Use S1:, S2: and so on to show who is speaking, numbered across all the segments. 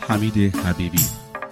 S1: حمید حبیبی.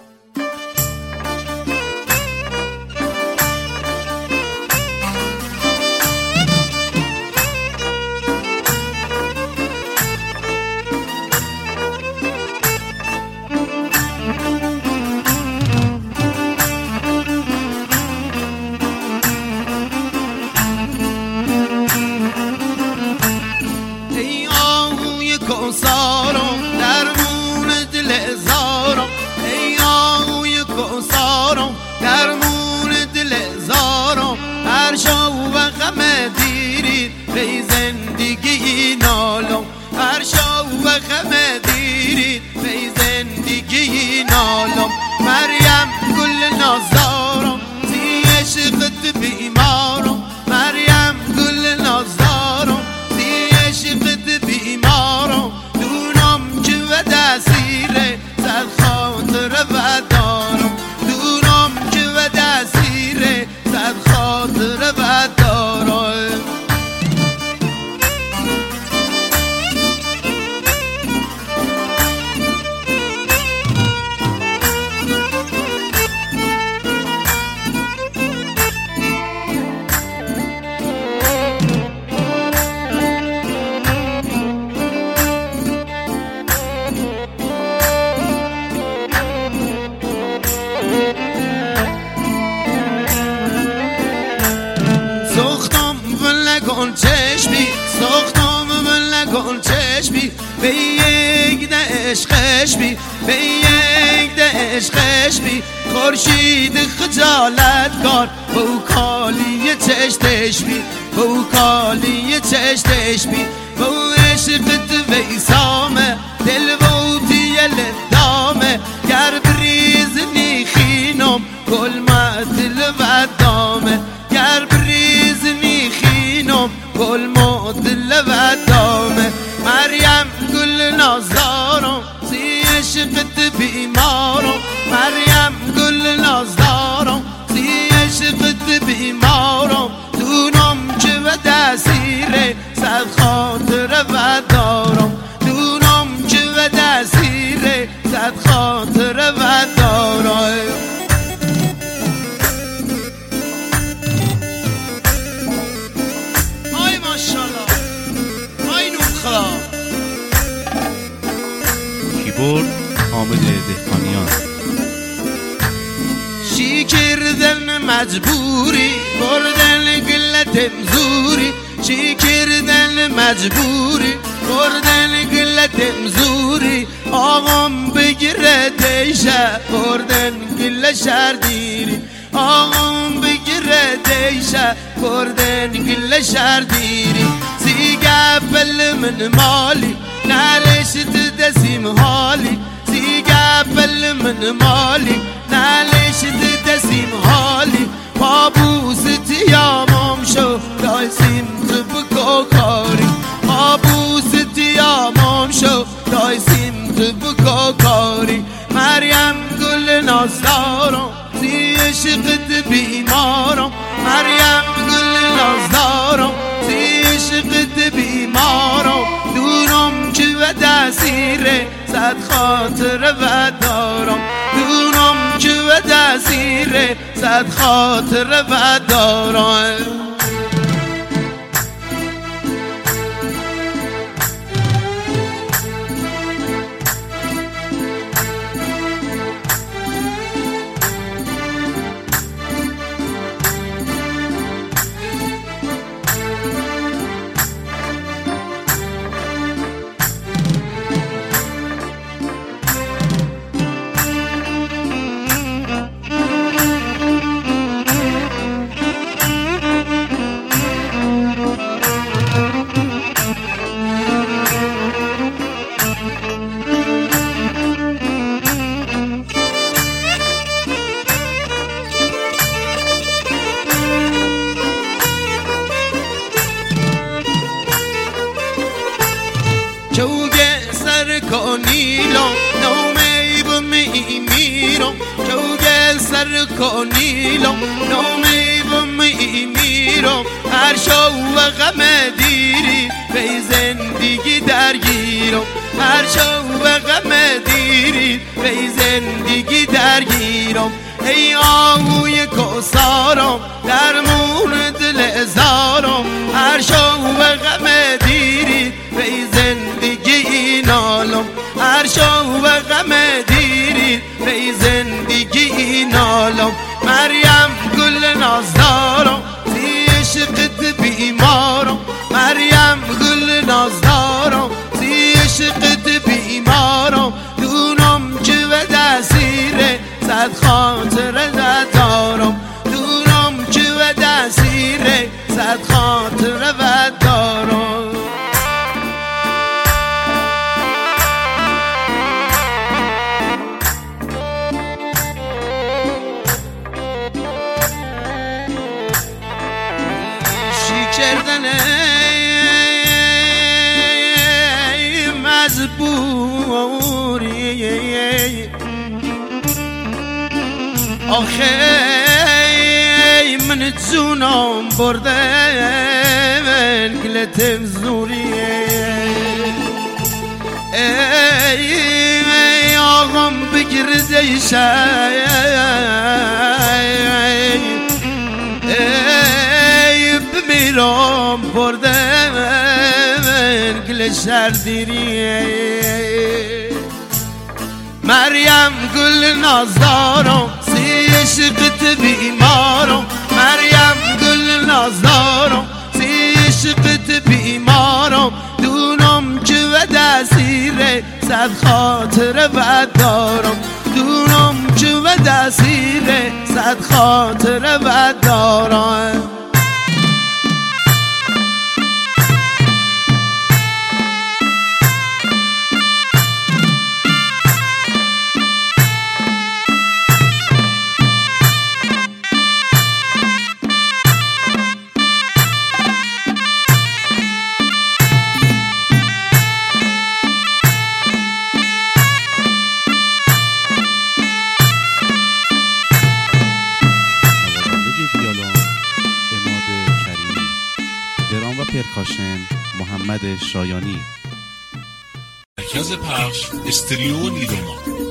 S2: کوسارم درمون دل زارم، ای آهوی کوسارم درمون دل زارم. هر شب و غم دیری بی زندگی نالم، هر شب و غم دیری بی زندگی نالم. مریم گل نازارم زی عشقت بیمارم، مریم گل نازارم زی عشقت بیمارم. دونم که و دستیره صد خاطر و دارم، دونم که و دستیره صد خاطر و دارم. گل چشمی ساختم من گل چشمی، به یک ده عشقش بی، به یک ده عشقش بی. خورشید خجالت کار بو کالی چشتش بی، بو کالی چشتش بی. بو عشقت ویسامه دل بودی لدامه، گر بریز نیخینم گل مدل و دامه، گر بریز نیخینم گل مدل و دامه. مریم گل نازدارم زی عشقت بیمارم، مریم گل نازدارم زی عشقت بیمارم. دونم که و دستیره صد خاطر و دارم، دونم که و دستیره صد خاطر و دارم.
S1: کیبورد حامد دهقانیان.
S2: شی کردن مجبوری بردن گلت مزوری، شی کردن مجبوری بردن گلت مزوری. آقام بگیره دیشه بردن گل شردیری، آقام بگیره دیشه بردن گل شردیری. زیگه بل من مالی نالشت دسیم حالی، زیگه بل من مالی نالشت دسیم حالی. پابوست یامم شو دایسیم تو بکو کاری، پابوست یامم شو دایسیم تو بکو کاری. مریم گل نازدارم زی عشقت بیمارم، مریم گل نازدارم زی عشقت بیمارم. دونم که و دستیره صد خاطر و دارم، دونم که و دستیره صد خاطر و دارم. چوگه سر کنیلم نومی بمی میرم، چوگه سر کنیلم نومی بمی میرم. هر شو و غم دیری به زندگی درگیرم، هر شب غم دیری به زندگی درگیرم ای آهوی کوثرم درمون دل زارم هر شب غم دیری به زندگی نالم هر شب غم دیری به زندگی نالم مریم گل نازدارم زی عشقت بیمارم مریم گل نازدارم زی عشقت بیمارم دونم که و دسیره صد خاطره دارم دونم که و دسیره صد خاطره دارم کردن مجبوری آخه من جونم برده گلتم زوری ای آقام بگرده میرم برده گل شردیری مریم گل نازدارم سی عشقت بیمارم مریم گل نازدارم سی عشقت بیمارم دونم که و دسیره صد خاطره بد دارم دونم که و دسیره صد خاطره بد دارم
S1: پرکاشن محمد شایانی
S3: مرکز پخش استریو نیروما